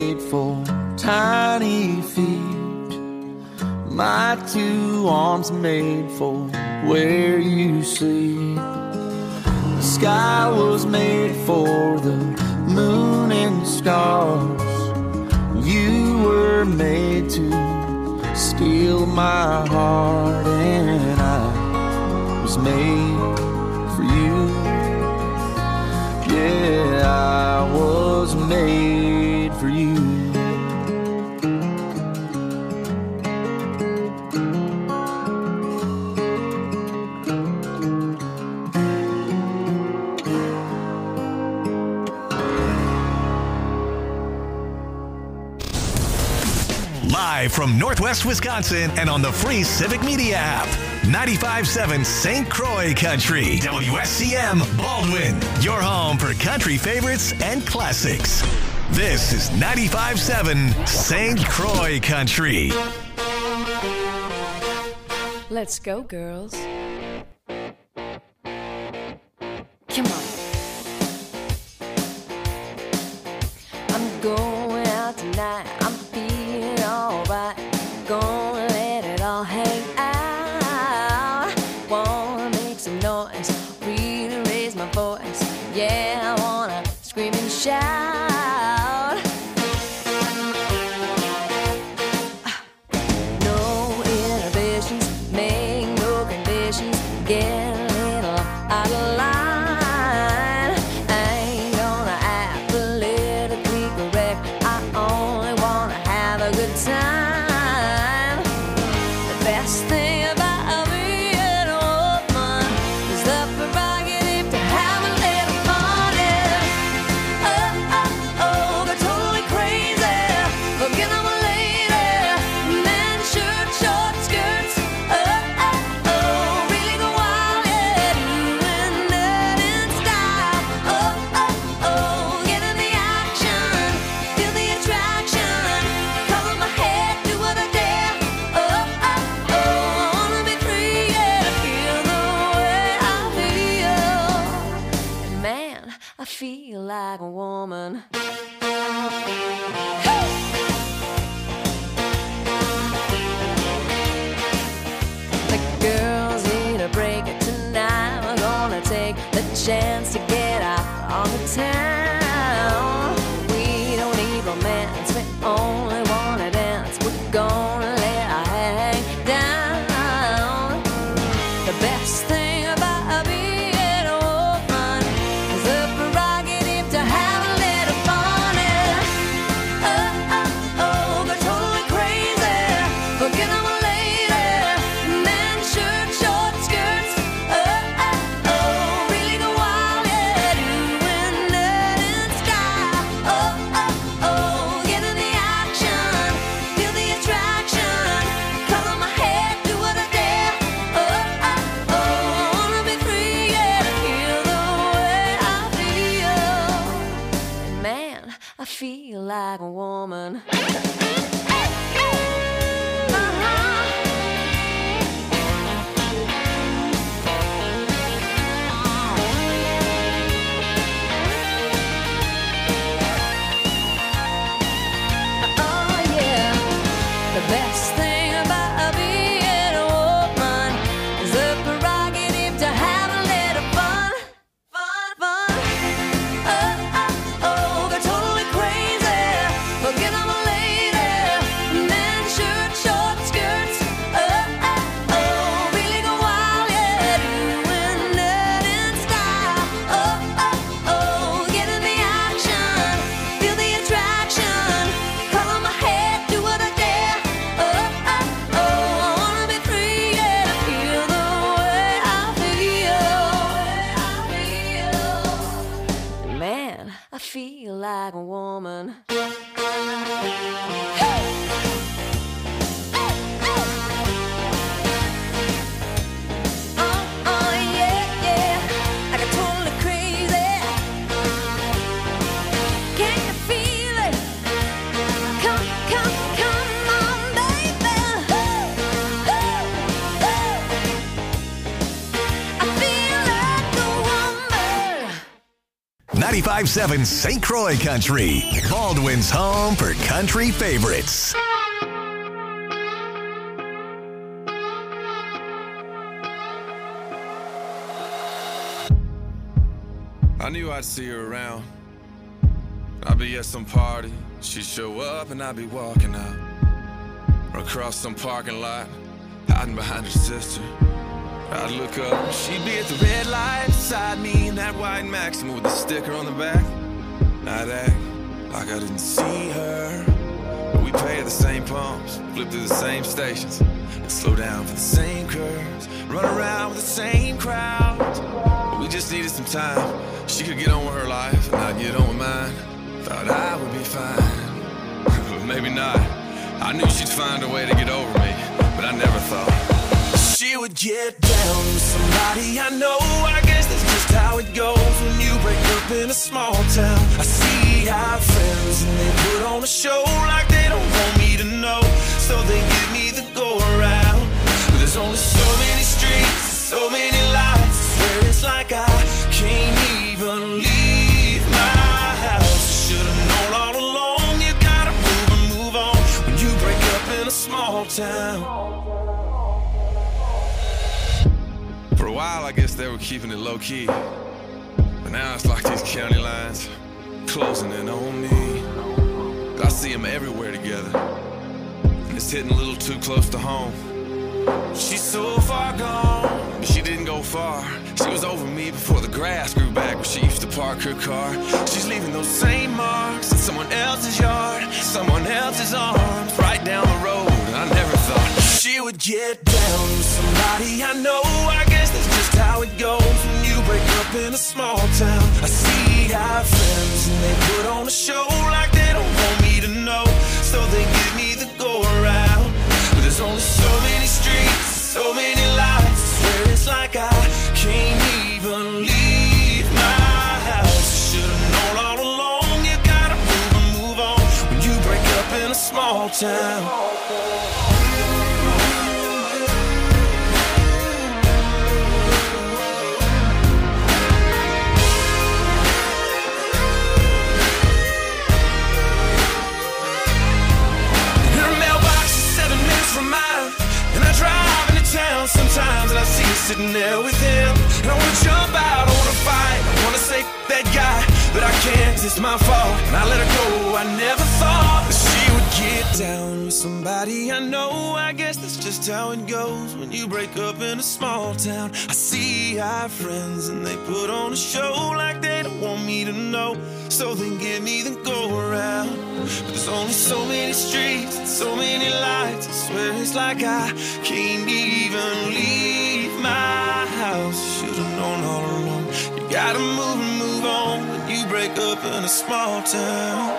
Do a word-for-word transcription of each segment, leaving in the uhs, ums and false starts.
for tiny feet, my two arms made for where you sleep. The sky was made for the moon and stars. You were made to steal my heart, and I was made for you. Yeah, I was made for you. Live from Northwest Wisconsin and on the free Civic Media app. ninety-five point seven Saint Croix Country. W S C M Baldwin. Your home for country favorites and classics. This is ninety-five point seven Saint Croix Country. Let's go, girls. Come on. I'm going out tonight. I'm feeling alright. Gonna let it all hang out. Wanna make some noise, really raise my voice. Yeah, I wanna scream and shout. No inhibitions, make no conditions. Get a little out of line. I ain't gonna act politically correct. I only wanna have a good time. The best thing about being a woman is the prerogative to have a little fun. Yeah. Oh, oh, oh, go totally crazy. Forget I'm a lady. Men, shirt, short skirts. Oh, oh, oh, really go wild. Yeah, doing that in style. Oh, oh, oh, get in the action. Feel the attraction. Color my head, do what I dare. Oh, oh, oh, I wanna be free, yeah, to feel the way I feel. And man, I feel like a woman. The girls need a break tonight. We're gonna take the chance to get out on the town. We don't need romance, we only wanna dance. We're gonna let our hair hang down. The best thing about being a woman is the prerogative to have a little fun. Yeah. Oh, oh, oh, go totally crazy. Forget I'm a lady. Men, shirt, short skirts. Oh, oh, oh, really go wild. Yeah, doing that in style. Oh, oh, oh, get in the action. Feel the attraction. Color my head, do what I dare. Oh, oh, oh, I wanna be free, yeah, to feel the way I feel. And man, I feel like a woman. Oh yeah, the best thing about being a woman is the prerogative to have a little fun, fun, fun. Oh, oh, oh, go totally crazy. Forget I'm a lady. Men, shirt, short skirts. Oh, oh, oh, really go wild, yeah, doing that in style. Oh, oh, oh, get in the action. Feel the attraction. Color my head, do what I dare. Oh, oh, oh, I wanna be free, yeah, to feel the way I feel. Man, I feel like a woman. Oh, oh, yeah, yeah, I got totally crazy. Can you feel it? Come, come, come on, baby. Ooh, ooh, ooh. I feel like a woman. ninety-five ninety-five point seven Saint Croix Country, Baldwin's home for country favorites. I knew I'd see her around. I'd be at some party, she'd show up and I'd be walking out. Or across some parking lot, hiding behind her sister. I'd look up, she'd be at the red light beside me in that white Maxima with the sticker on the back. I'd act like I didn't see her, but we pay at the same pumps, flip through the same stations, and slow down for the same curves, run around with the same crowds. But we just needed some time. She could get on with her life and I'd get on with mine. Thought I would be fine, but maybe not. I knew she'd find a way to get over me, but I never thought she would get down with somebody I know. I guess that's just how it goes when you break up in a small town. I see our friends and they put on a show like they don't want me to know, so they give me the go around. But there's only so many streets, so many lights, I swear it's like I can't even leave my house. Should've known all along, you gotta move and move on when you break up in a small town. For a while, I guess they were keeping it low-key, but now it's like these county lines closing in on me. I see them everywhere together, and it's hitting a little too close to home. She's so far gone, but she didn't go far. She was over me before the grass grew back where she used to park her car. She's leaving those same marks in someone else's yard, someone else's arms, right down the road. And I never thought she would get down with somebody I know. I guess that's just how it goes when you break up in a small town. I see our friends and they put on a show like they don't want me to know, so they give me the go around. But there's only so many streets, so many lights, I swear it's like I can't even leave my house. Should've known all along, you gotta move and move on when you break up in a small town. Sometimes and I see you sitting there with him, and I wanna jump out, I wanna fight, I wanna say that guy, but I can't, 'cause it's my fault, and I let her go. I never thought that she would get down with somebody I know. I guess that's just how it goes when you break up in a small town. I see our friends and they put on a show like they don't want me to know, so they give me the go around. But there's only so many streets and so many lights, I swear it's like I can't even leave my house. Should've known all along, you gotta move and move on when you break up in a small town.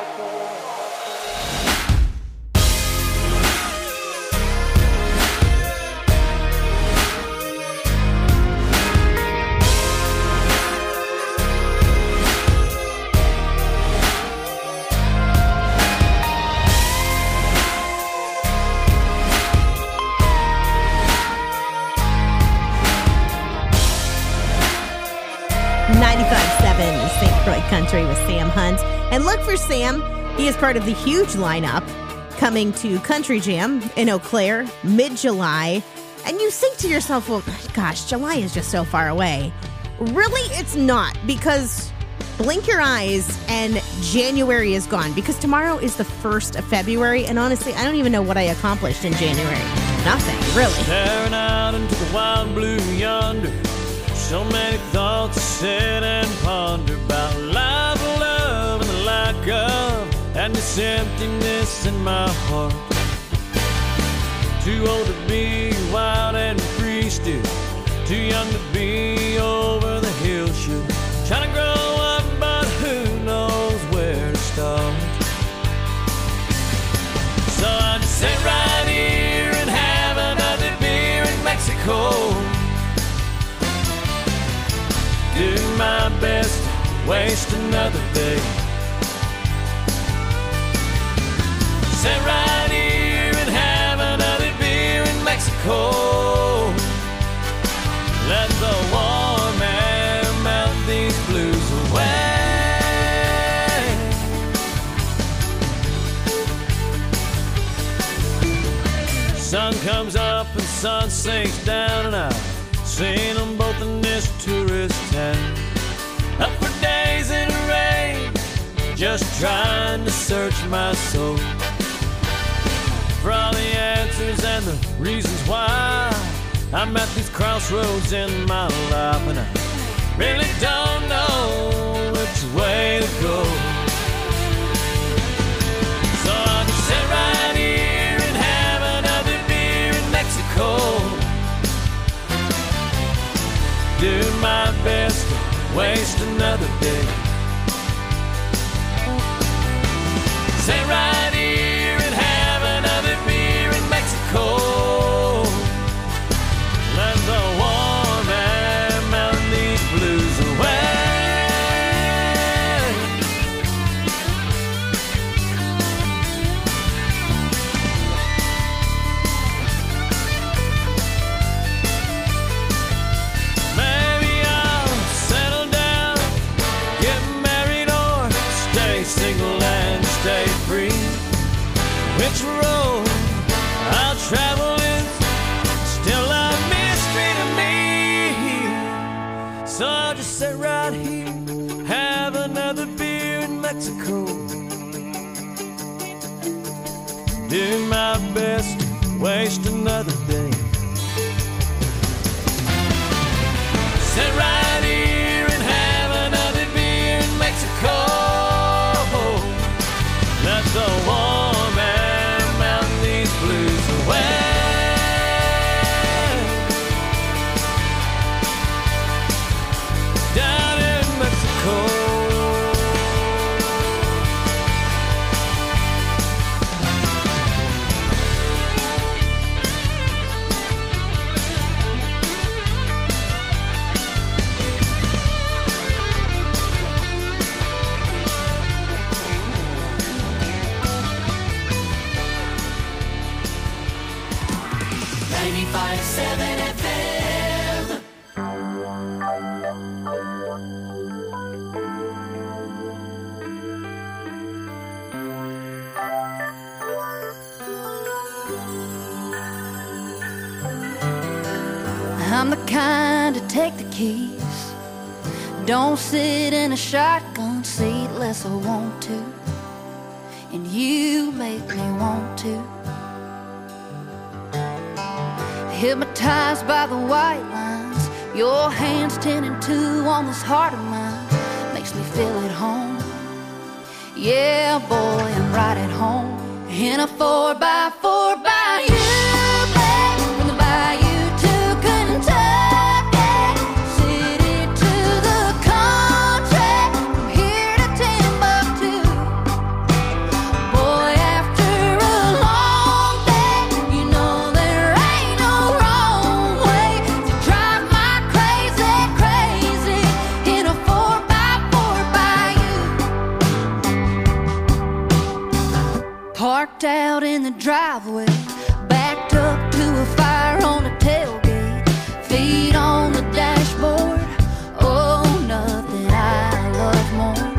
ninety-five point seven Saint Croix Country with Sam Hunt. And look for Sam. He is part of the huge lineup coming to Country Jam in Eau Claire mid-July. And you think to yourself, well, gosh, July is just so far away. Really, it's not, because blink your eyes and January is gone, because tomorrow is the first of February. And honestly, I don't even know what I accomplished in January. Nothing, really. Staring out into the wild blue yonder, so many thoughts to sit and ponder about life, love, and the lack of, and this emptiness in my heart. Too old to be wild and free still, too young to be over the hill shoot. Trying to grow up, but who knows where to start. So I just sit right here and have another beer in Mexico. Do my best to waste another day. Sit right here and have another beer in Mexico. Let the warm air melt these blues away. Sun comes up and sun sinks down, and I've seen them both in this tourist town. Up for days in the rain, just trying to search my soul for all the answers and the reasons why I'm at these crossroads in my life, and I really don't know which way to go. So I'll just sit right here and have another beer in Mexico. Do my best to waste another day. Sit right here and have another beer in Mexico. Let the warm air melt these blues away. Maybe I'll settle down, get married, or stay single and stay free. Which road I'll travel is still a mystery to me. So I'll just sit right here, have another beer in Mexico. Do my best to waste another day. Sit right here and have another beer in Mexico. Let the warm air melt these blues away. Down in Mexico. ninety-five point seven F M. I'm the kind to take the keys, don't sit in a shotgun seat unless I want to, and you make me want to. Hypnotized by the white lines, your hands ten and two on this heart of mine, makes me feel at home. Yeah, boy, I'm right at home in a four by four by you, babe, from the bayou to Kentucky, city to the country, from here to Timbuktu. Boy, after a long day, you know there ain't no wrong way to drive my crazy, crazy in a four by four by you. Parked out in the driveway, backed up to a fire on the tailgate, feet on the dashboard. Oh, nothing I love more.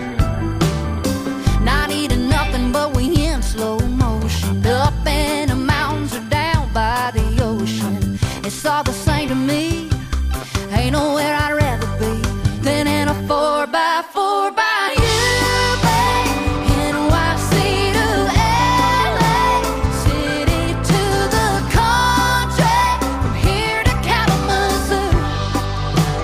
Not eating nothing, but we in slow motion, up in the mountains or down by the ocean. It's all the same to me. Ain't nowhere I'd rather be than in a four by four by you, babe. N Y C to L A, city to the country, from here to Kalamazoo.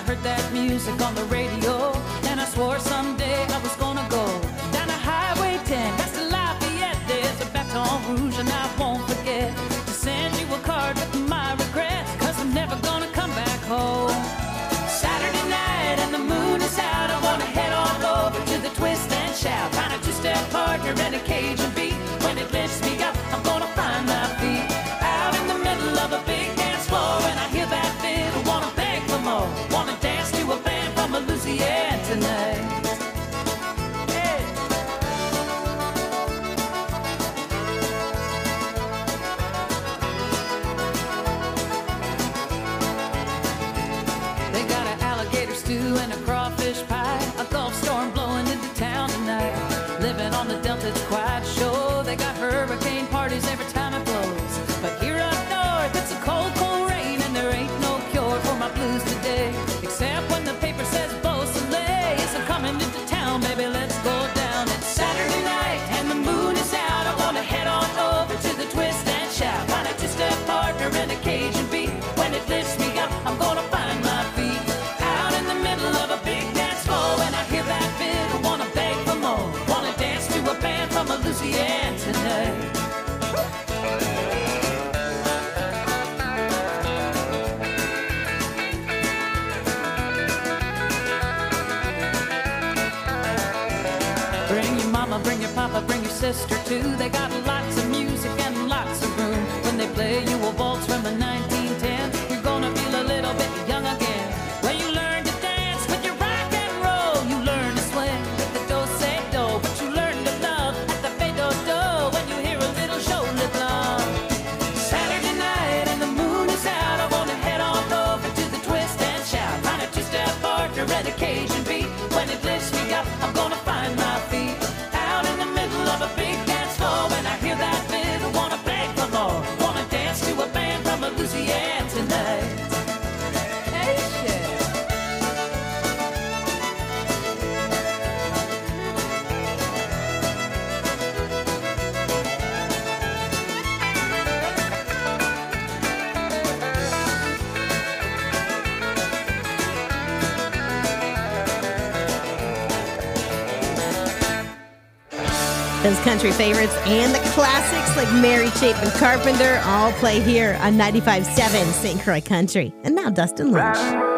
heard that music on the radio, and I swore someday I was gonna go down to Highway ten, past the Lafayette. There's a Baton Rouge, and I won't forget to send you a card with my regrets, cause I'm never gonna come back home. Saturday night and the moon is out, I wanna head on over to the Twist and Shout, find a two-step partner and a Cajun beat. When it lifts me up, I'm gonna find my feet out in the middle of a big dance floor. When I hear that fiddle, wanna beg for more, wanna dance to a band from Louisiana tonight. Hey. They got an alligator stew and a crawfish pie, a Gulf storm blowing into town tonight. Living on the Delta, it's quite sure. They got hurricane parties every time it blows. But here up north, it's a cold, cold rain, and there ain't no cure for my blues today, except when the paper says Beau Soleil. Yes, I'm coming into town, baby, let's go down. It's Saturday night, and the moon is out. I wanna head on over to the Twist and Shout, find a two-step partner and a Cajun beat. When it lifts me up, I'm gonna find my feet out in the middle of a big dance floor. When I hear that fiddle, wanna beg for more, wanna dance to a band from Louisiana tonight. Bring your mama, bring your papa, bring your sister too. They got lots of music and lots of room. When they play you a waltz from the nineteen ten, you're gonna feel a little bit young again. When you learn to dance with your rock and roll, you learn to swing with the do-say-do, but you learn to love at the fade-do-do when you hear a little shoulder bluff. Saturday night and the moon is out, I wanna head on over to the Twist and Shout, find a two-step partner and a Cajun beat. When it lifts me up, I'm gonna find my feet out in the middle of a big dance floor. When I hear that fiddle, wanna beg for more, wanna dance to a band from Louisiana tonight. Hey, shit. Those country favorites and the classics like Mary Chapin Carpenter all play here on ninety-five point seven Saint Croix Country. And now Dustin Lynch.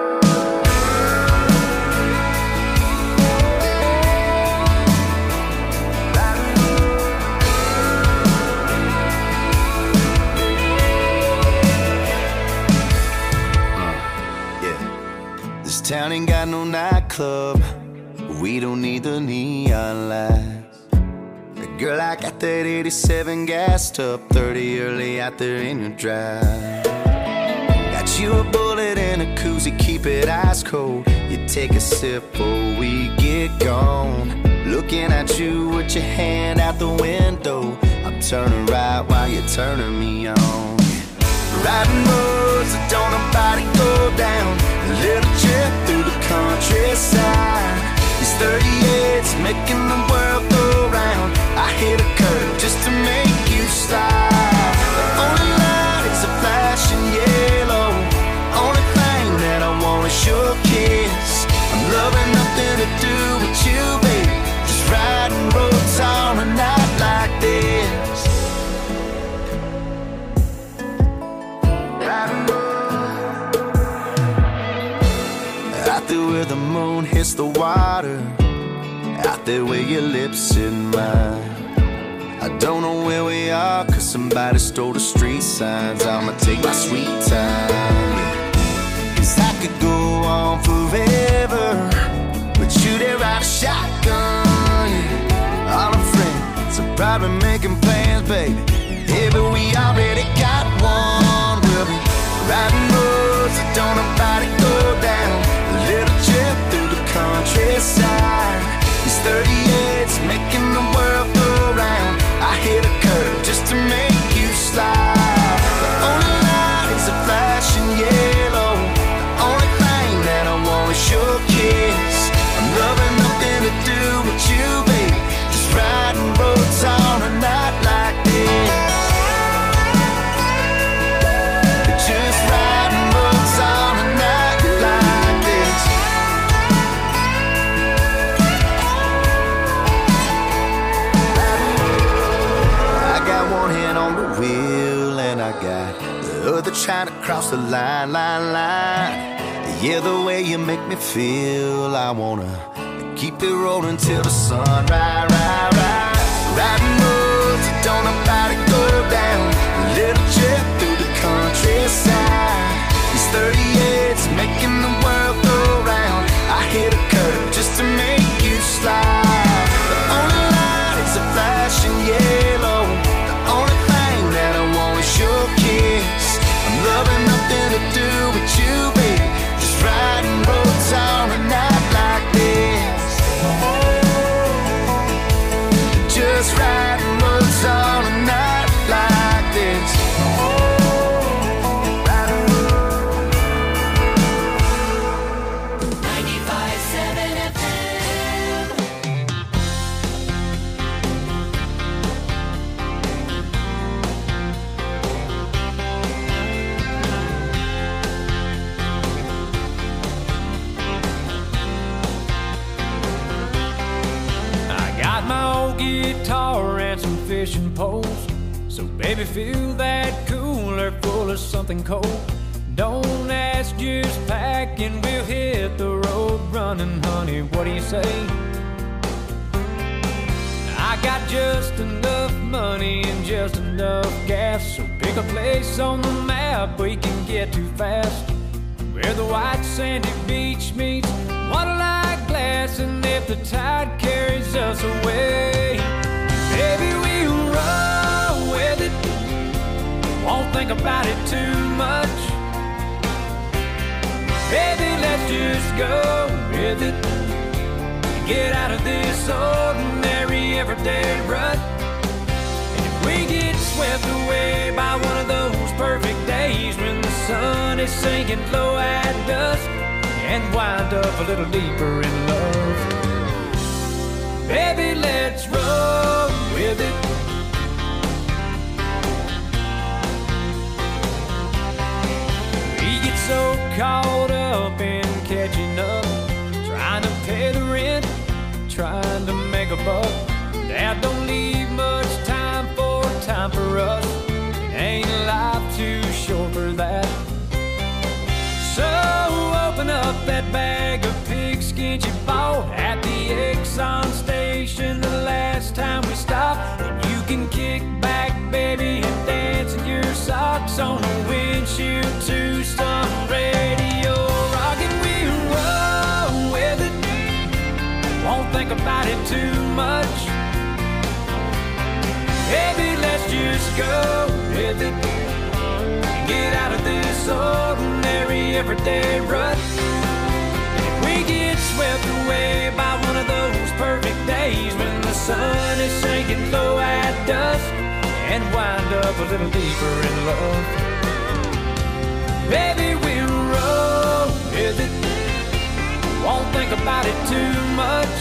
Yeah. This town ain't got no nightclub. We don't need the neon lights. Girl, I got that eighty-seven gassed up, thirty early out there in your drive. Got you a bullet and a koozie, keep it ice cold. You take a sip before we get gone. Looking at you with your hand out the window. I'm turning right while you're turning me on. Riding roads that don't nobody go down. A little trip through the countryside. These thirty-eights making the world go round. I hit a curve just to make you slide. The only light is a flashing yellow. Only thing that I want is your kiss. I'm loving nothing to do with you, baby. Just riding roads on a night like this. Riding roads out there where the moon hits the water. Out there where your lips in mine. I don't know where we are, cause somebody stole the street signs. I'ma take my sweet time, yeah. Cause I could go on forever, but you there ride a shotgun, yeah. All our friends are probably making plans, baby. Yeah, but we already got one. We'll be riding roads that don't nobody go down. A little trip through the countryside. These thirty-eights making the world go round. I hit a curve just to make you slide. The only light is a flashing yellow. The only thing that I want right across the line, line, line. Yeah, the way you make me feel, I wanna keep it rolling till the sun, right, right, right. Riding roads that don't nobody go down, a little jet through the countryside. These thirty-eights making the world go round. I hit a curve just to make you slide. The only light is a flashing yellow. The only thing that I want is your kiss. I'm loving nothing to do with you, baby. Just riding roads on a night like this. Just riding roads on a night like this. ninety-five seven F M. I got my old guitar and some fishing poles. So baby, fill that cooler full of something cold. Don't ask, just pack and we'll hit the road running, honey. What do you say? I got just enough money and just enough gas. So pick a place on the map we can get to fast, where the white sandy beach meets water-like glass. And if the tide carries us away, baby, we'll roll with it. Won't think about it too much. Baby, let's just go with it. Get out of this ordinary everyday rut. And if we get swept away by one of those perfect days when the sun is sinking low at dusk, and wind up a little deeper in love, baby, let's roll with it. We get so caught up in catching up, trying to pay the rent, trying to make a buck. Dad don't leave much time for time for us. It ain't life too short for that. So open up that bag of pigskin you bought at the Exxon station the last time we stopped. And you can kick back, baby, and dance in your socks on the windshield to some radio rock. And we'll roll with it. Won't think about it too much. Baby, let's just go with it. Get out of this ordinary everyday rut. And if we get swept away by one of those perfect days when the sun is sinking low at dusk, and wind up a little deeper in love, baby, we'll roll with it. Won't think about it too much.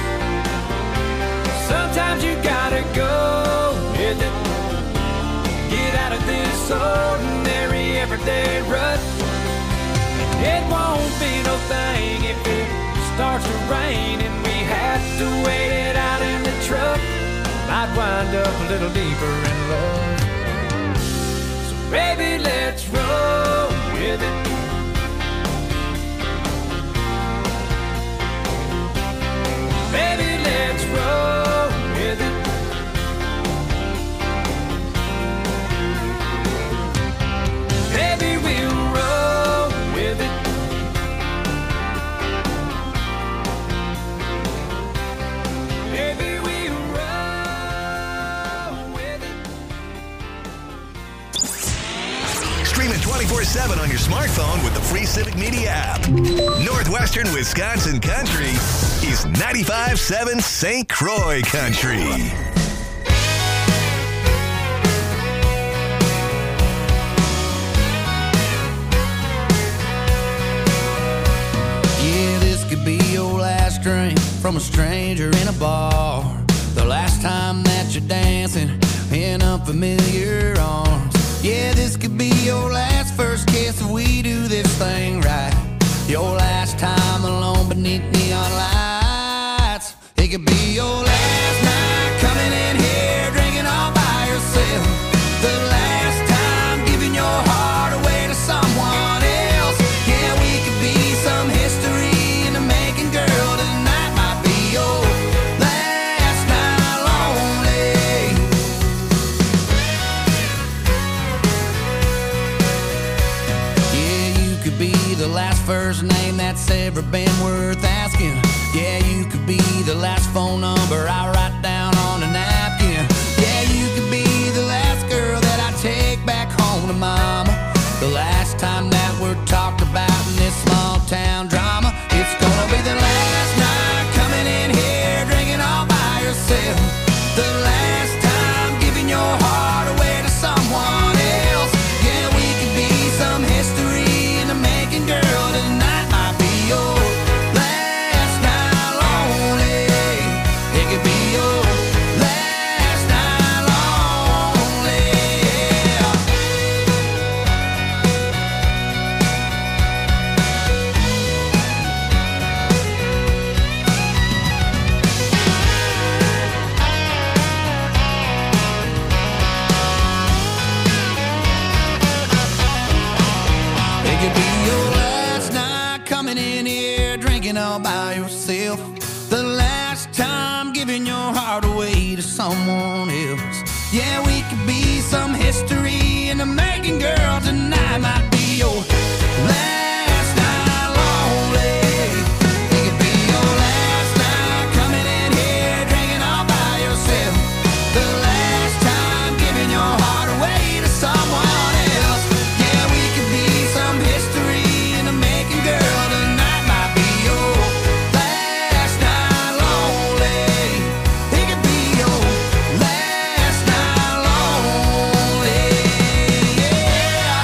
Sometimes you gotta go with it. Get out of this ordinary everyday rut. It won't be no thing if it starts to rain and we have to wait it out in the truck. Might wind up a little deeper in love. So baby, let's roll with it. Baby, let's roll with it. Baby, we'll roll with it. Baby, we'll roll with it. Stream it twenty-four seven on your smartphone with the free Civic Media app. Northwestern Wisconsin Country is ninety-five seven Saint Croix Country. Yeah, this could be your last drink from a stranger in a bar. The last time that you're dancing in unfamiliar arms. Yeah, this could be your last first kiss if we do this thing right. Your last time alone beneath neon lights. It could be your last night coming in here drinking all by yourself. The last time giving your heart away to name that's ever been worth asking. Yeah, you could be the last phone number I write down on a napkin. Yeah, you could be the last girl that I take back home to mama. The last time that we're talked about in this small town drama. It's gonna be the last night coming in here drinking all by yourself. The last time giving your heart away to someone else. Yeah, we could be some history in the making, girl. Tonight might be your last night lonely. It could be your last night lonely. Yeah. It could be your last night coming in here drinking all by yourself. The last time giving your heart away to someone else. Yeah, we could be some history in the making, girl. Tonight might be your last night lonely. It could be your last night coming in here drinking all by yourself. The last time giving your heart away to someone else. Yeah, we could be some history in the making, girl. Tonight might be your last night lonely. It could be your last night lonely. Yeah.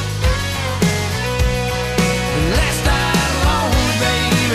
Last night lonely, baby.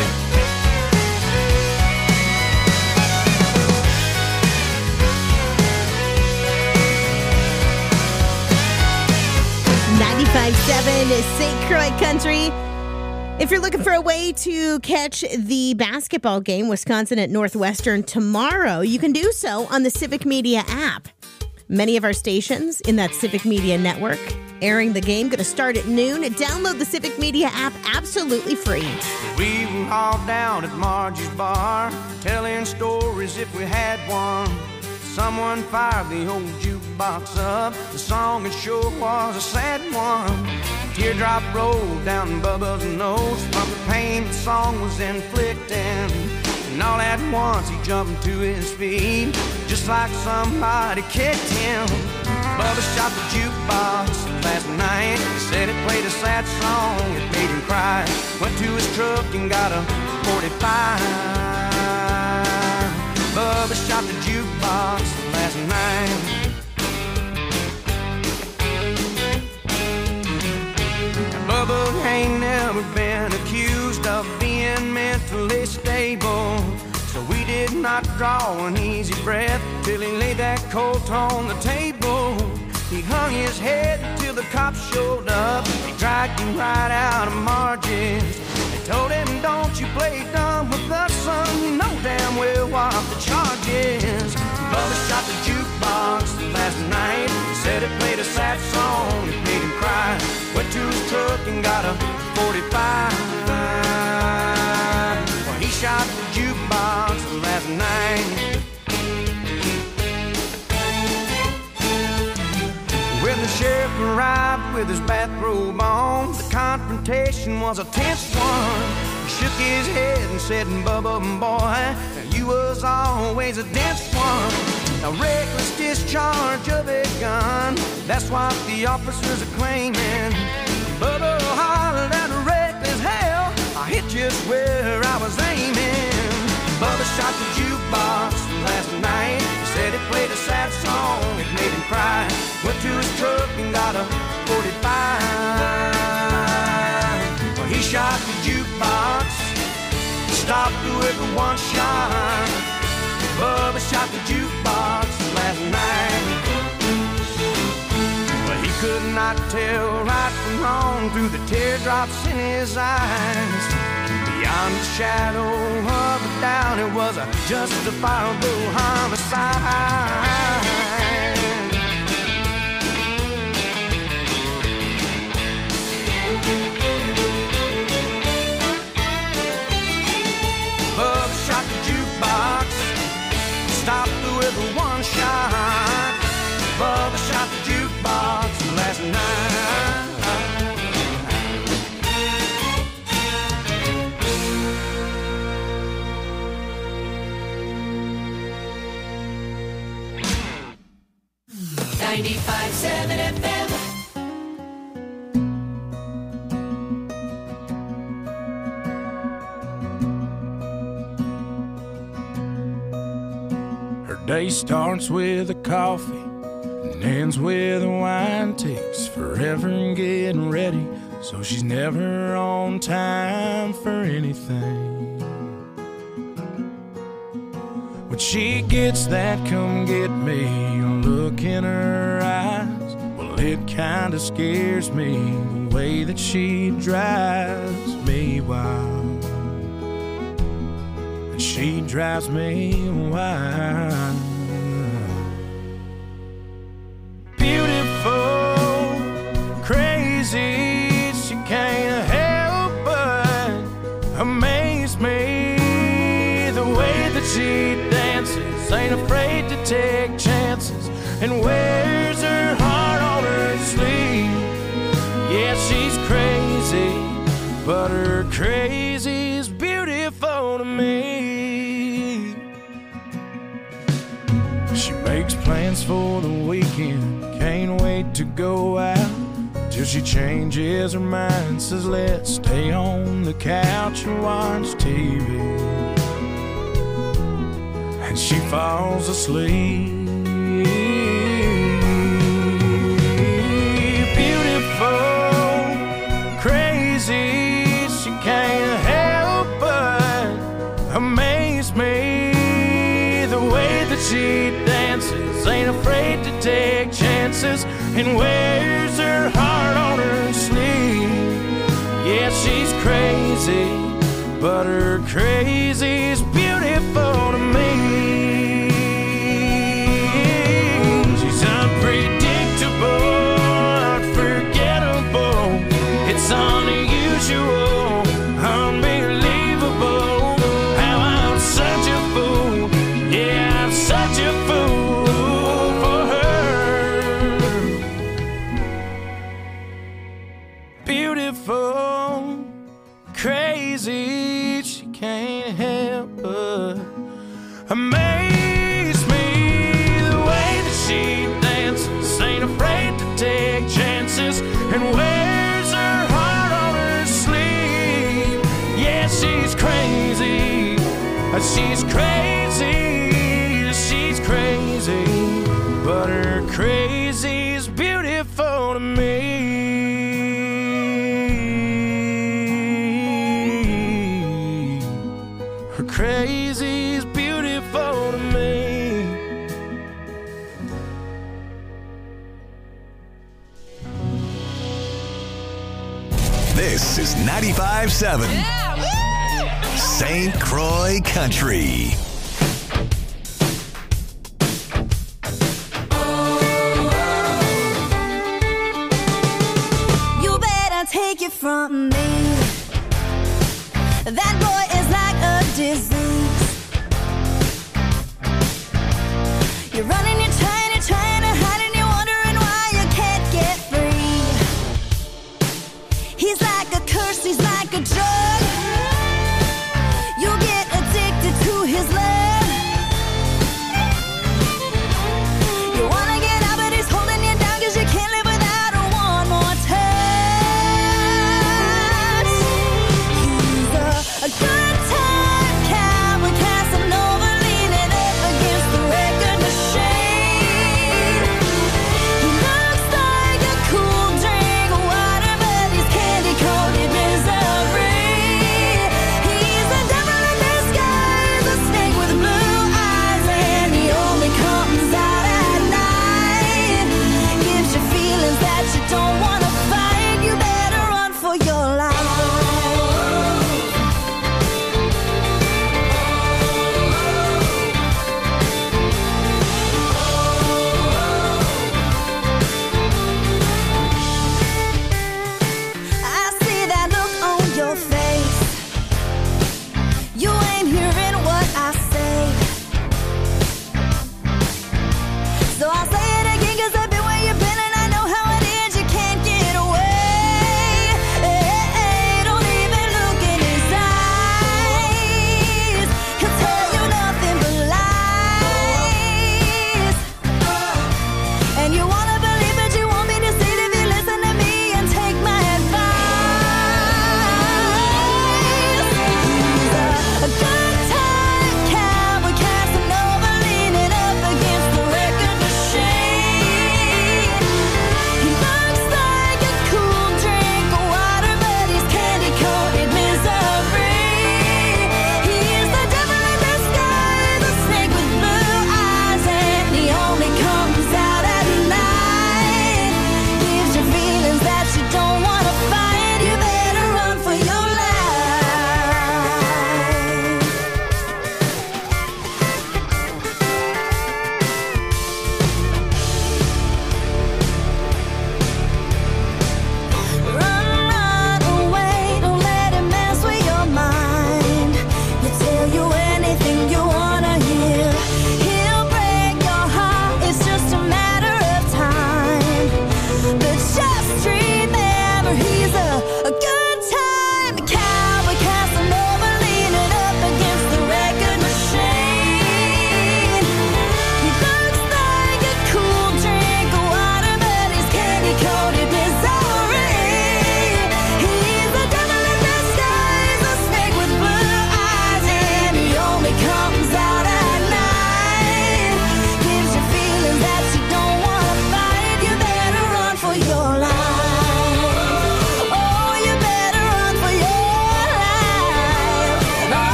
ninety-five point seven is Saint Croix Country. If you're looking for a way to catch the basketball game, Wisconsin at Northwestern tomorrow, you can do so on the Civic Media app. Many of our stations in that Civic Media network airing the game going to start at noon. Download the Civic Media app absolutely free. We were all down at Margie's bar, telling stories if we had one. Someone fired the old jukebox up. The song it sure was a sad one. Teardrop rolled down Bubba's nose from the pain the song was inflicting. And all at once he jumped to his feet, just like somebody kicked him. Bubba shot the jukebox last night. He said it played a sad song, it made him cry. Went to his truck and got a forty-five. Bubba shot the jukebox last night. Bubba ain't never been accused of being mentally stable, so we did not draw an easy breath till he laid that coat on the table. He hung his head till the cops showed up. They dragged him right out of Margie's. They told him, don't you play dumb with us, son. You know damn well what the charge is. Bubba shot the jukebox last night. He said it played a sad song, it made him cry. Went to his truck and got a forty-five. Well, he shot the jukebox last night. When the sheriff arrived with his bathrobe on, the confrontation was a tense one. He shook his head and said, Bubba, boy, you was always a dense one. A reckless discharge of a gun, that's what the officers are claiming. Bubba hollered at a reckless hell, I hit just where I was aiming. Bubba shot the jukebox last night. He said it played a sad song, it made him cry. Went to his truck and got a forty-five. Well, he shot the jukebox, stopped with a one shot. Bubba shot the jukebox last night. Well, he could not tell right from wrong through the teardrops in his eyes. Beyond the shadow of a doubt, it was a justifiable homicide. Bubba shot the jukebox, stopped with a one shot. Bubba shot the jukebox last night. ninety-five point seven F M. Day starts with a coffee and ends with a wine. Takes forever in getting ready, so she's never on time for anything. When she gets that come get me look in her eyes, well, it kinda scares me the way that she drives me wild. She drives me wild. Beautiful, crazy, she can't help but amaze me. The way that she dances, ain't afraid to take chances, and wears her heart on her sleeve. Yeah, she's crazy, but her crazy's beautiful to me. She makes plans for the weekend, can't wait to go out, till she changes her mind, says let's stay on the couch and watch T V. And she falls asleep. Beautiful, crazy, she can't help but amaze me. The way that she dances, ain't afraid to take chances, and wears her heart on her sleeve. Yeah, she's crazy, but her crazy's beautiful to me. She's unpredictable, unforgettable, it's unusual, unbelievable, how I'm such a fool. Yeah, I'm such a fool for her. Beautiful, crazy, she can't help but amaze me. The way that she dances, ain't afraid to take chances, and wears her heart on her sleeve. Yeah, she's crazy, she's crazy, she's crazy, but her crazy's beautiful to me. Her crazy's beautiful to me. This is ninety-five point seven Saint Croix Country. You better take it from me. That boy is like a disease. You're running, you're trying, you're trying to hide, and you're wondering why you can't get free. He's like a curse, he's like a drug. You get addicted to his love. You wanna get out, but he's holding you down, 'cause you can't live without her one more touch. He's a, a good time cowboy, Casanova, leaning up against the record machine.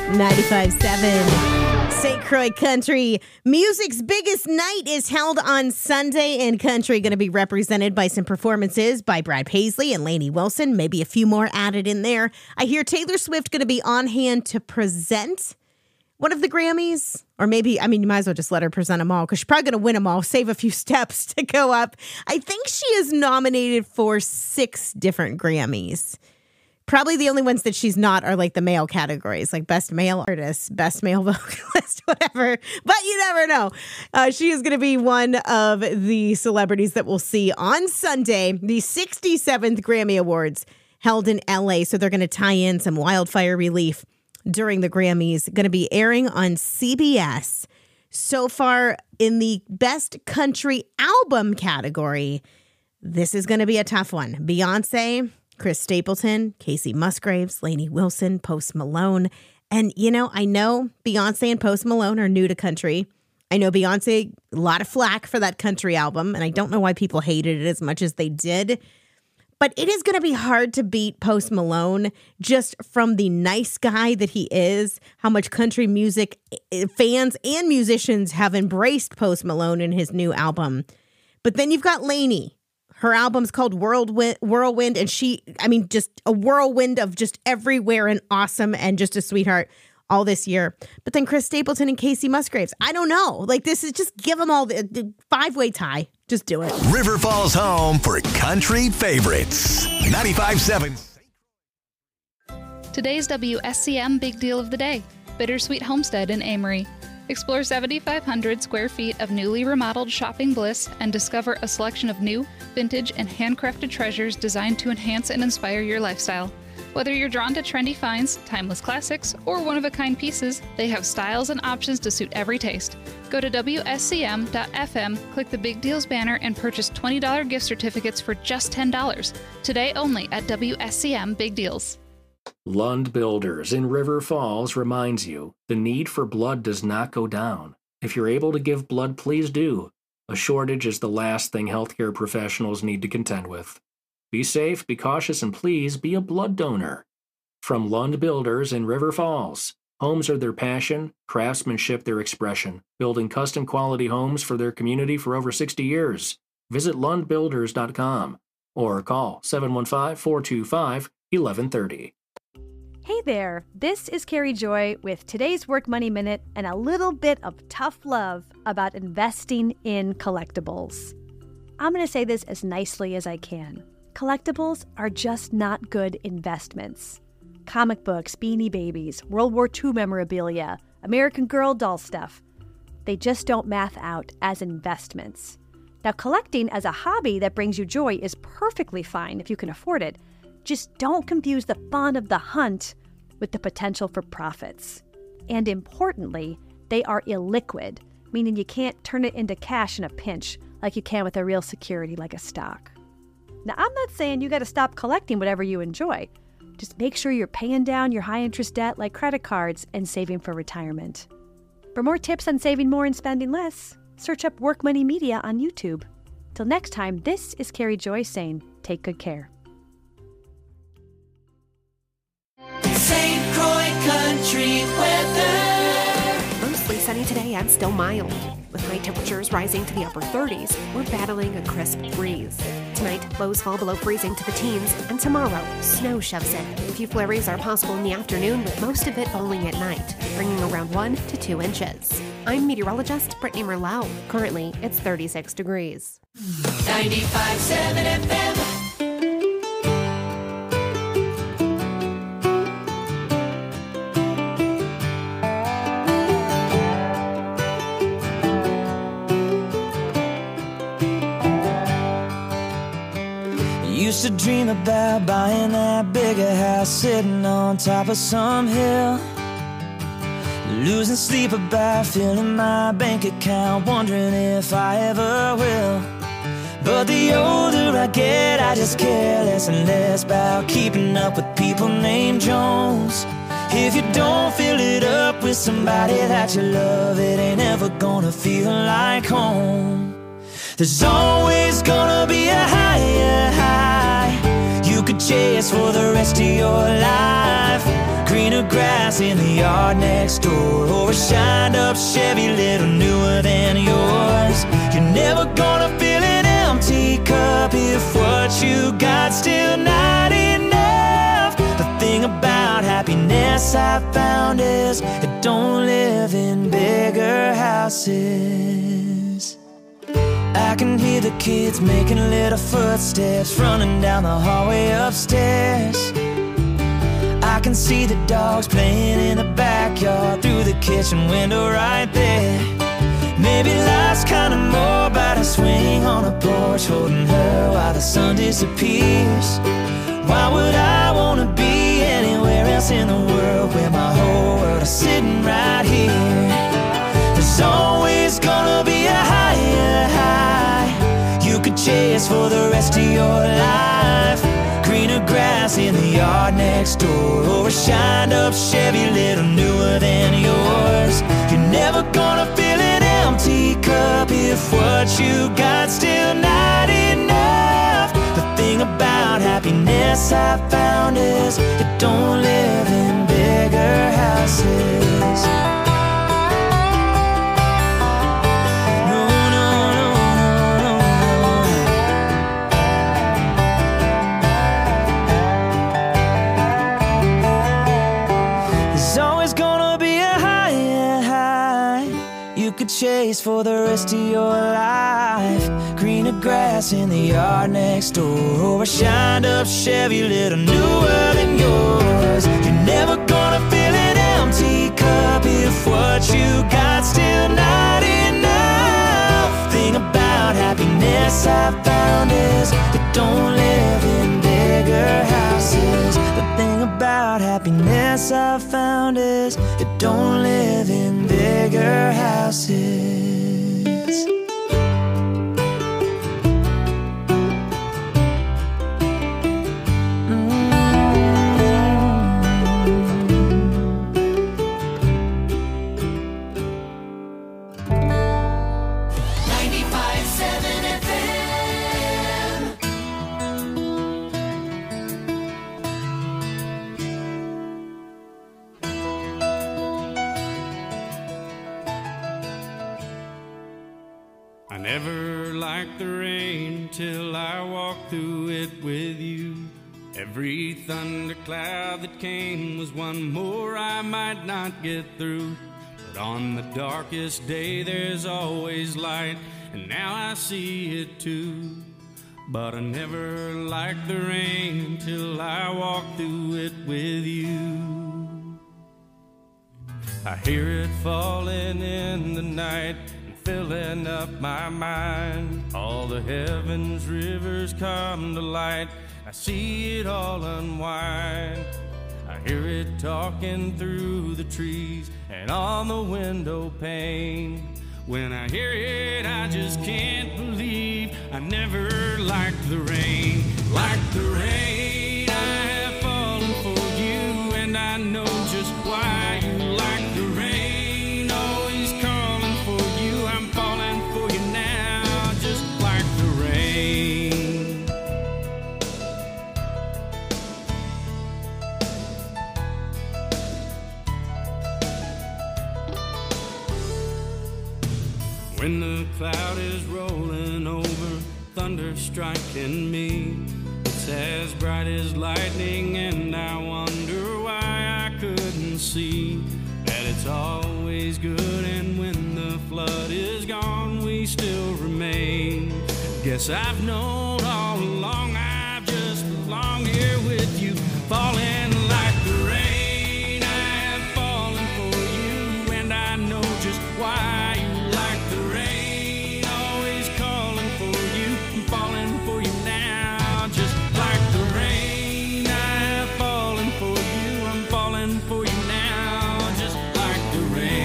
ninety-five point seven Saint Croix Country. Music's biggest night is held on Sunday in country. Going to be represented by some performances by Brad Paisley and Lainey Wilson. Maybe a few more added in there. I hear Taylor Swift going to be on hand to present one of the Grammys. Or maybe, I mean, you might as well just let her present them all because she's probably going to win them all. Save a few steps to go up. I think she is nominated for six different Grammys. Probably the only ones that she's not are like the male categories, like best male artist, best male vocalist, whatever. But you never know. Uh, she is going to be one of the celebrities that we'll see on Sunday, the sixty-seventh Grammy Awards held in L A. So they're going to tie in some wildfire relief during the Grammys. Going to be airing on C B S. So far in the best country album category, this is going to be a tough one. Beyonce, Chris Stapleton, Casey Musgraves, Lainey Wilson, Post Malone. And, you know, I know Beyonce and Post Malone are new to country. I know Beyonce, a lot of flack for that country album, and I don't know why people hated it as much as they did. But it is going to be hard to beat Post Malone just from the nice guy that he is, how much country music fans and musicians have embraced Post Malone in his new album. But then you've got Lainey. Her album's called Whirlwind, Whirlwind, and she, I mean, just a whirlwind of just everywhere and awesome and just a sweetheart all this year. But then Chris Stapleton and Casey Musgraves. I don't know. Like, this is just give them all the, the five-way tie. Just do it. River Falls home for country favorites. ninety-five point seven Today's W S C M Big Deal of the Day. Bittersweet Homestead in Amory. Explore seven thousand five hundred square feet of newly remodeled shopping bliss and discover a selection of new, vintage, and handcrafted treasures designed to enhance and inspire your lifestyle. Whether you're drawn to trendy finds, timeless classics, or one-of-a-kind pieces, they have styles and options to suit every taste. Go to W S C M dot F M, click the Big Deals banner, and purchase twenty dollars gift certificates for just ten dollars. Today only at W S C M Big Deals. Lund Builders in River Falls reminds you, the need for blood does not go down. If you're able to give blood, please do. A shortage is the last thing healthcare professionals need to contend with. Be safe, be cautious, and please be a blood donor. From Lund Builders in River Falls, homes are their passion, craftsmanship their expression, building custom quality homes for their community for over sixty years. Visit lund builders dot com or call seven one five, four two five, one one three zero. Hey there, this is Carrie Joy with today's Work Money Minute and a little bit of tough love about investing in collectibles. I'm going to say this as nicely as I can. Collectibles are just not good investments. Comic books, Beanie Babies, World War Two memorabilia, American Girl doll stuff. They just don't math out as investments. Now, collecting as a hobby that brings you joy is perfectly fine if you can afford it. Just don't confuse the fun of the hunt with the potential for profits. And importantly, they are illiquid, meaning you can't turn it into cash in a pinch like you can with a real security like a stock. Now, I'm not saying you got to stop collecting whatever you enjoy. Just make sure you're paying down your high-interest debt like credit cards and saving for retirement. For more tips on saving more and spending less, search up Work Money Media on YouTube. Till next time, this is Carrie Joy saying, take good care. Saint Croix Country weather. Mostly sunny today and still mild. With high temperatures rising to the upper thirties, we're battling a crisp breeze. Tonight, lows fall below freezing to the teens, and tomorrow, snow shoves in. A few flurries are possible in the afternoon, with most of it falling at night, bringing around one to two inches. I'm meteorologist Brittany Merlau. Currently, it's thirty-six degrees. ninety-five point seven F M. Used to dream about buying that bigger house, sitting on top of some hill, losing sleep about filling my bank account, wondering if I ever will. But the older I get, I just care less and less about keeping up with people named Jones. If you don't fill it up with somebody that you love, it ain't ever gonna feel like home. There's always gonna be a higher high you could chase for the rest of your life. greener grass in the yard next door, or a shined up Chevy little newer than yours. You're never gonna fill an empty cup if what you got still not enough. The thing about happiness I found is it don't live in bigger houses. I can hear the kids making little footsteps running down the hallway upstairs. I can see the dogs playing in the backyard through the kitchen window right there. Maybe life's kinda more about a swing on a porch holding her while the sun disappears. Why would I wanna be anywhere else in the world where my whole world is sitting right here? There's always gonna be a higher high you could chase for the rest of your life. Greener grass in the yard next door, or a shined up Chevy little newer than yours. You're never gonna fill an empty cup if what you got still not enough. The thing about happiness I found is it don't live in bigger houses. Chase for the rest of your life. Greener grass in the yard next door, or a shined up Chevy little newer than yours. You're never gonna fill an empty cup if what you got still not enough. Thing about happiness I found is it don't live in bigger houses. The thing about happiness I found is it don't live in bigger houses. I never liked the rain till I walked through it with you. Every thundercloud that came was one more I might not get through. But on the darkest day there's always light, and now I see it too. But I never liked the rain till I walked through it with you. I hear it falling in the night, filling up my mind. All the heavens rivers come to light. I see it all unwind. I hear it talking through the trees and on the window pane. When I hear it, I just can't believe I never liked the rain. Like the rain, I have fallen for you, and I know just why you like the rain. Always calling for you, I'm falling for you now, just like the rain. When the cloud is rolling over, thunder striking me, it's as bright as lightning, and I wonder why I couldn't see that it's always good, and when the flood is gone, we still remain. Guess I've known all along I've just belonged here with you, falling like the rain. I have fallen for you, and I know just why you like the rain. Always calling for you, I'm falling for you now, just like the rain. I have fallen for you, I'm falling for you now, just like the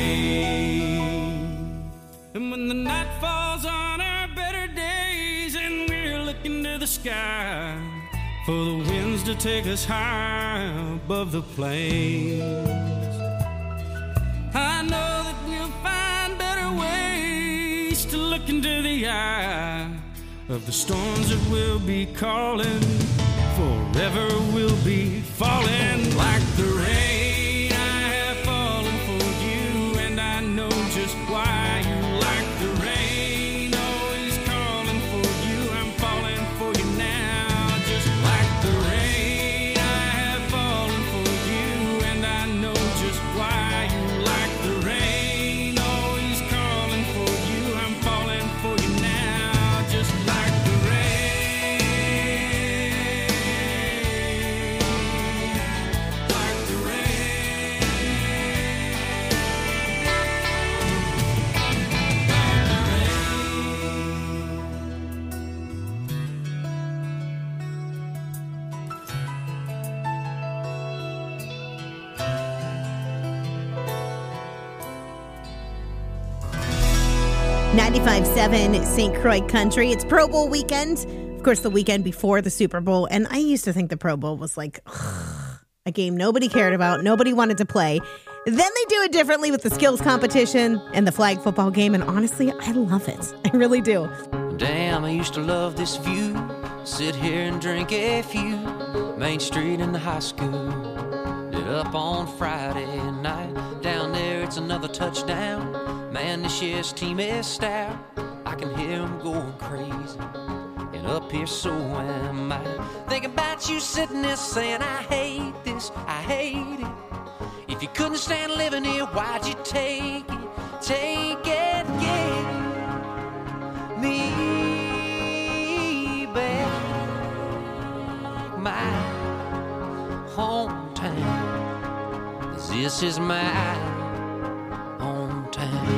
rain. And when the night falls on our better days and we're looking to the sky for the winds to take us high above the plains, I know that we'll find better ways to look into the eye of the storms that will be calling. Forever we'll be falling like the rain. ninety-five point seven Saint Croix Country. It's Pro Bowl weekend. Of course, the weekend before the Super Bowl. And I used to think the Pro Bowl was like ugh, a game nobody cared about, nobody wanted to play. Then they do it differently with the skills competition and the flag football game. And honestly, I love it. I really do. Damn, I used to love this view. Sit here and drink a few. Main Street in the high school. Lit up on Friday night. Down there, it's another touchdown. Man, this year's team is stout. I can hear them going crazy. And up here, so am I. Thinking about you sitting there saying, I hate this, I hate it. If you couldn't stand living here, why'd you take it? Take it, yeah. Me back, my hometown. 'Cause this is my hometown.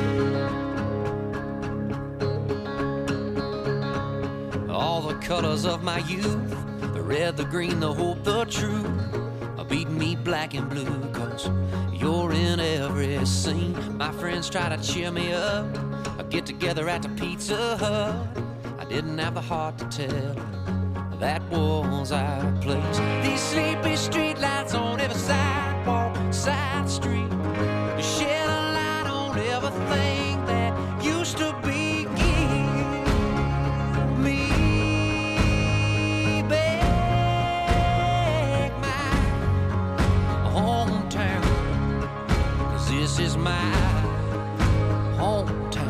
All the colors of my youth, the red, the green, the hope, the truth, are beating me black and blue. 'Cause you're in every scene. My friends try to cheer me up. I get together at the Pizza Hut. I didn't have the heart to tell that was our place. These sleepy street lights on every sidewalk, side street, shed a light on everything that used to be. Give me back my hometown, 'cause this is my hometown.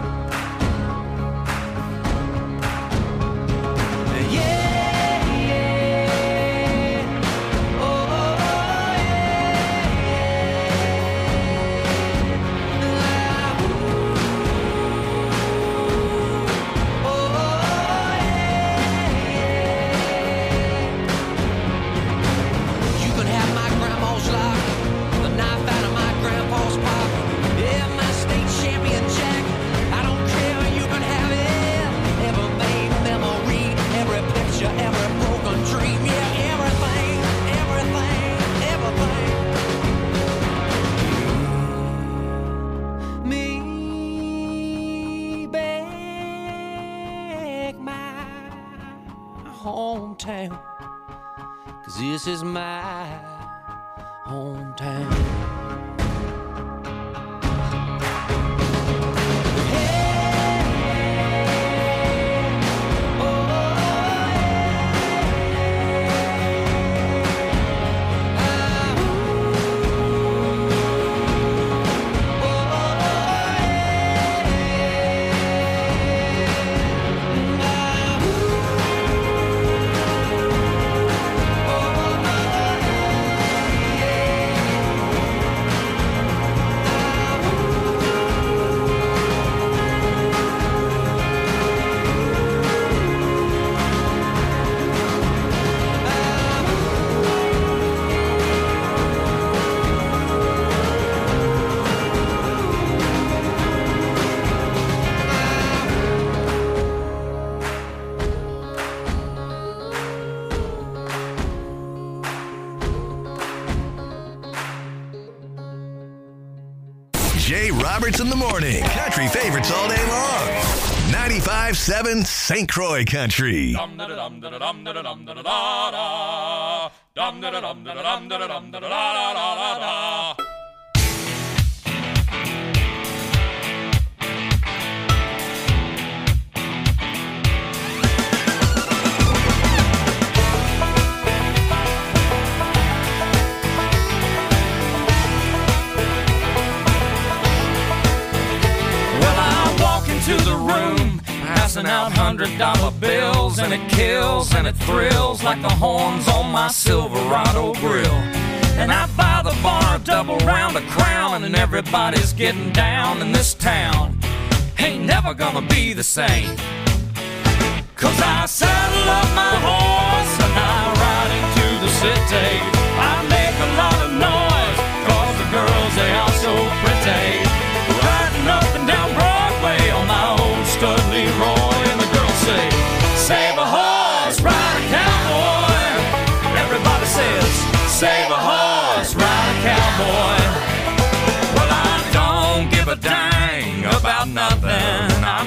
Hometown, 'cause this is my hometown. Jay Roberts in the morning. Country favorites all day long. ninety-five point seven Saint Croix Country. To the room, passing out hundred dollar bills, and it kills and it thrills like the horns on my Silverado grill. And I buy the bar a double round of Crown, and everybody's getting down in this town. Ain't never gonna be the same, 'cause I saddle up my horse and I ride into the city. I make a lot of noise, 'cause the girls, they are so pretty. Riding up and down Broadway on my old stud Leroy, and the girls say, save a horse, ride a cowboy. Everybody says, save a horse, ride a cowboy. Well, I don't give a dang about nothing. I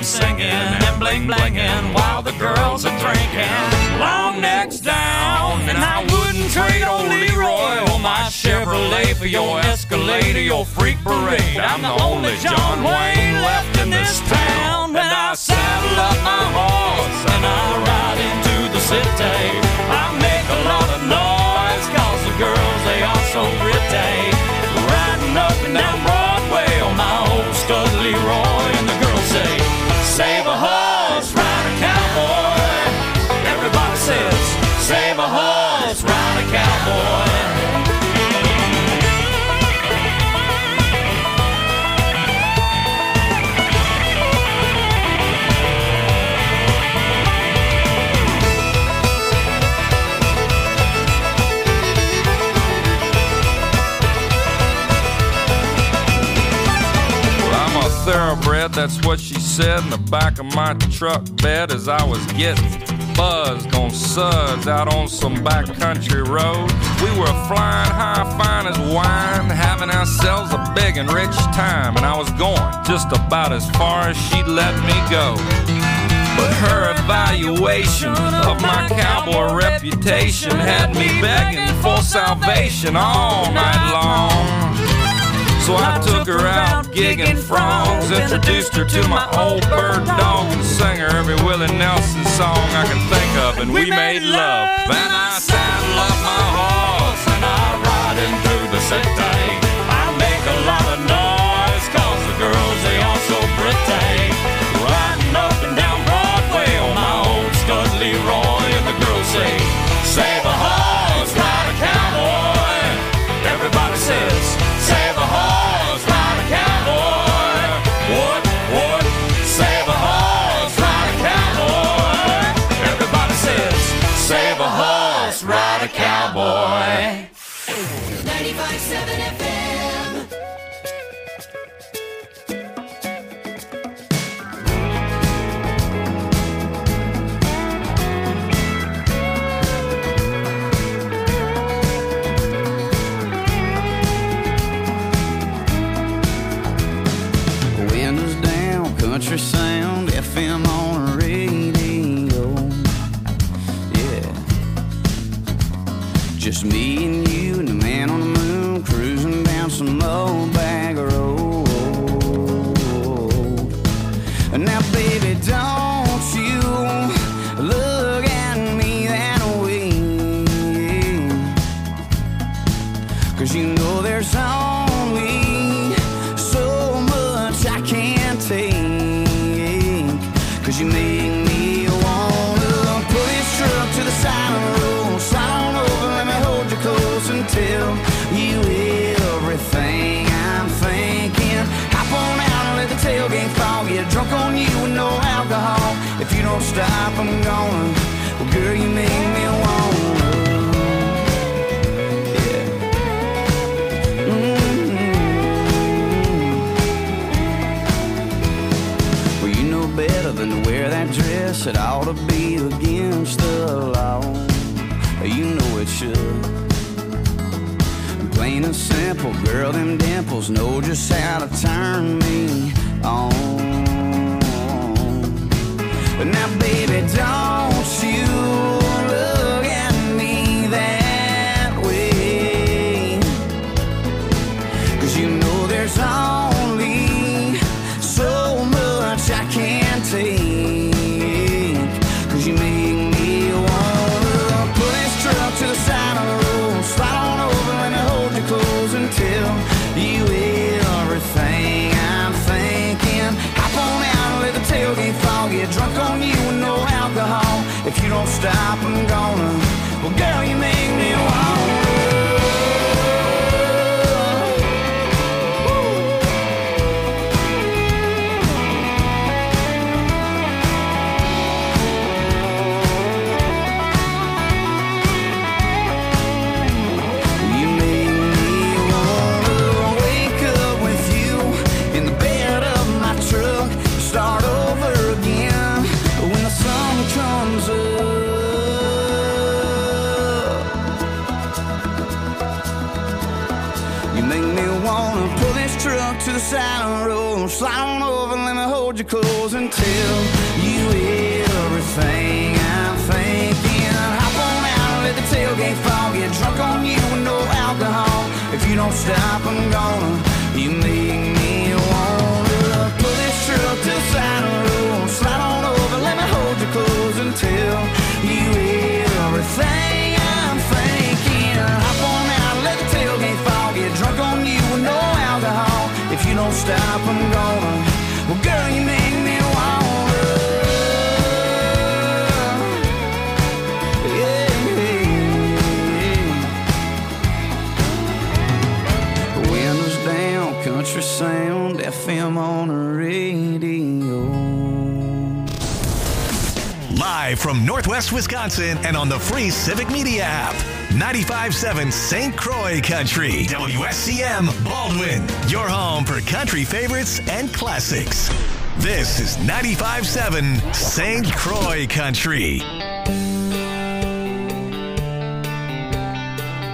bling blinging while the girls are drinking. Long necks down, and I wouldn't trade old Leroy or my Chevrolet for your Escalade or your freak parade. I'm the only John Wayne left in this town. And I saddle up my horse and I ride into the city. I make a lot of noise, cause the girls, they are so pretty. Riding up and down Broadway on my old stud Leroy, and the girls say, save a horse, ride a cowboy. Everybody says, save a horse, ride a cowboy. Thoroughbred, that's what she said in the back of my truck bed as I was getting buzzed on suds out on some backcountry road. We were flying high, fine as wine, having ourselves a big and rich time, and I was going just about as far as she'd let me go. But her evaluation of my cowboy reputation had me begging for salvation all night long. So I took her out gigging frogs, introduced her to my old bird dog, and sang her every Willie Nelson song I could think of, and we made love. And I saddle up my horse and I ride in through the city. I make a lot of noise, cause the girls, they are so pretty. Riding up and down Broadway on my old stud Leroy, and the girls say, save a horse, ride a cowboy. Everybody says, save a horse, ride a cowboy. What, what? Save a horse, ride a cowboy. Everybody says, save a horse, ride a cowboy. ninety-five point seven F M. Country sound, F M on the radio. Yeah. Just me and you and the man on the moon, cruising down some old bag road. Now baby, don't you look at me that way, 'cause you know there's only so much I can't take. You make me wanna pull this truck to the side of the road, slide on over, let me hold you close and tell you everything I'm thinking. Hop on out and let the tailgate fall, get drunk on you with no alcohol. If you don't stop, I'm gonna. Well, girl, you make me wanna. Yeah. Mm-hmm. Well, you know better than to wear that dress. It ought to be against the law. You know it should. Plain and simple, girl, them dimples know just how to turn me on. But now, baby, don't you look at me that way, 'cause you know there's only so much I can't take. 'Cause you make me wanna pull this truck to the side of the road, slide on over, let me hold you close and tell you everything I'm thinking. Hop on out and let the tailgate fall, get drunk on you with no alcohol. If you don't stop, I'm gonna. Well, girl, you make me wanna. To the side of the road, slide on over, let me hold hold you close until you everything I'm thinking. Hop on out, let the tailgate fall, get drunk on you with no alcohol. If you don't stop, I'm gonna. You make me wanna pull this truck to the side of the road, slide on over, let me hold you close until you everything I'm thinking. Hop on out, let the tailgate fall, get drunk on you with no alcohol. If you don't stop, I'm gonna. Well, girl, you make me wanna. Yeah, yeah. Windows down, country sound, F M on the radio. Live from Northwest Wisconsin and on the free Civic Media app. ninety-five point seven Saint Croix Country. W S C M Baldwin. Your home for country favorites and classics. This is ninety-five point seven Saint Croix Country.